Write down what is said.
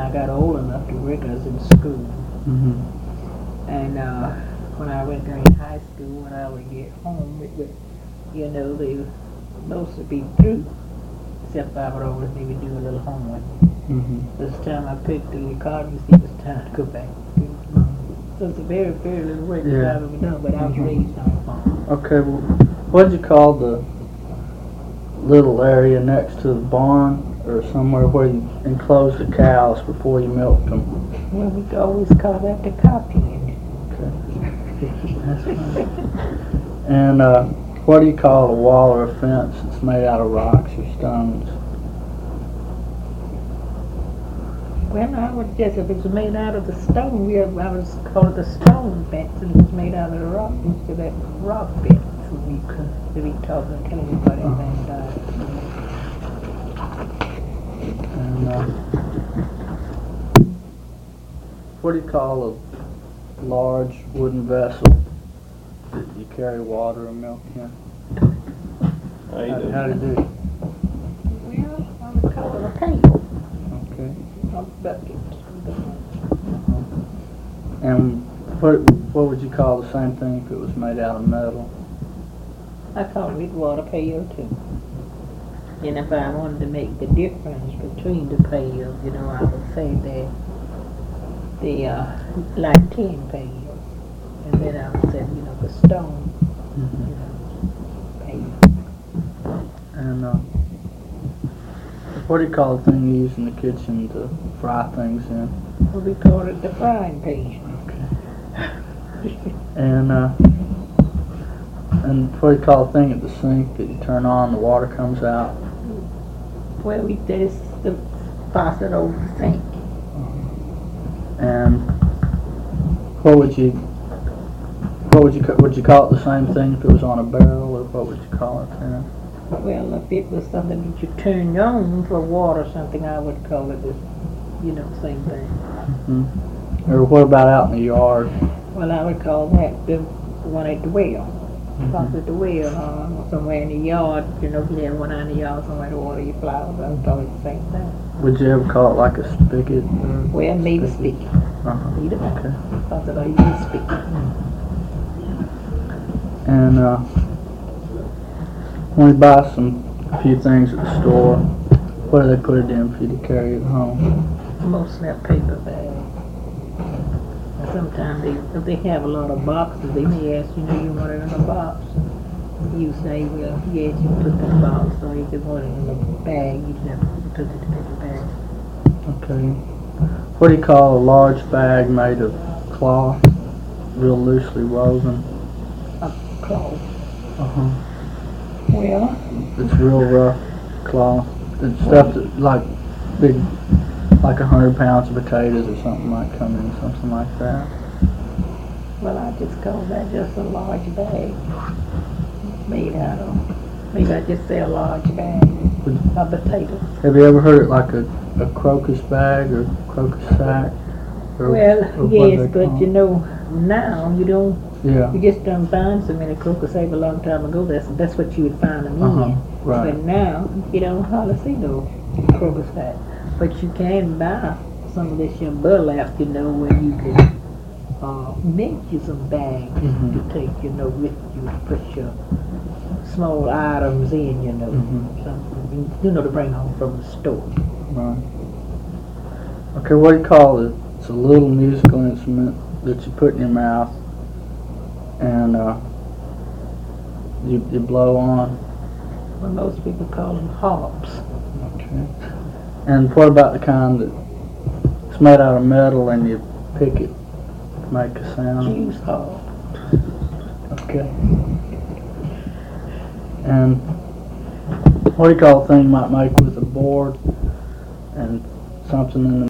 I got old enough to work, I was in school. Mm-hmm. And when I went during high school, when I would get home, it would, they would mostly be through, except I would always maybe do a little homework. Mm-hmm. This time I picked the card, you see, it was time to go back. So it's a very, very little work that I've ever done, but I was raised on a farm. Okay, well, what'd you call the little area next to the barn or somewhere where you enclose the cows before you milk them? Well, we always call that the cow pen. Okay. That's fine. And what do you call a wall or a fence that's made out of rocks or stones? Well, I would guess if it was made out of the stone, I would call it the stone fence, and it was made out of the rock instead of that rock fence. So we could be talking and telling everybody everything died. And what do you call a large wooden vessel that you carry water or milk in? How do you do? Well, I would call it a pail. Okay. A bucket. And what would you call the same thing if it was made out of metal? I call it water pail too. And if I wanted to make the difference between the pails, I would say that the like tin pails, and then I would say the stone, pail. And what do you call the thing you use in the kitchen to fry things in? Well, we call it the frying pan. Okay. And what do you call the thing at the sink that you turn on, the water comes out? Well, there's the faucet over the sink. And would you call it the same thing if it was on a barrel, or what would you call it then? Well, if it was something that you turned on for water or something, I would call it the, same thing. Mm-hmm. Or what about out in the yard? Well, I would call that the one at the well. Because at the well, somewhere in the yard, if you have one out in the yard somewhere to water your flowers, I would call it the same thing. Would you ever call it like a spigot? Well, maybe spigot. Either one. Okay. Because I use a spigot. And when you buy a few things at the store, what do they put it in for you to carry it home? Mostly a paper bag. And sometimes if they have a lot of boxes, they may ask you want it in a box. You say, well, yes, you put it in a box, or you can put it in a bag. You just put it in a paper bag. Okay. What do you call a large bag made of cloth, real loosely woven? A cloth. Uh-huh. Well, It's real rough cloth. It's stuff that like 100 pounds of potatoes or something might come in, something like that. well, I just call that just a large bag made out of. Maybe I just say a large bag of potatoes. Have you ever heard it like a crocus bag or crocus sack? Or Well, what yes, they but call it? now you don't. Yeah. You just don't find so many crocus eggs. A long time ago, that's what you would find them in. Right. But now you don't hardly see no crocus eggs. But you can buy some of this your burlap, where you can make you some bags to take, with you, put your small items in, something, to bring home from the store. Right. Okay, what do you call it? It's a little musical instrument that you put in your mouth and you blow on. Well, most people call them harps. Okay. And what about the kind that's made out of metal and you pick it to make a sound? Jews harp. Okay. And what do you call a thing you might make with a board and something in the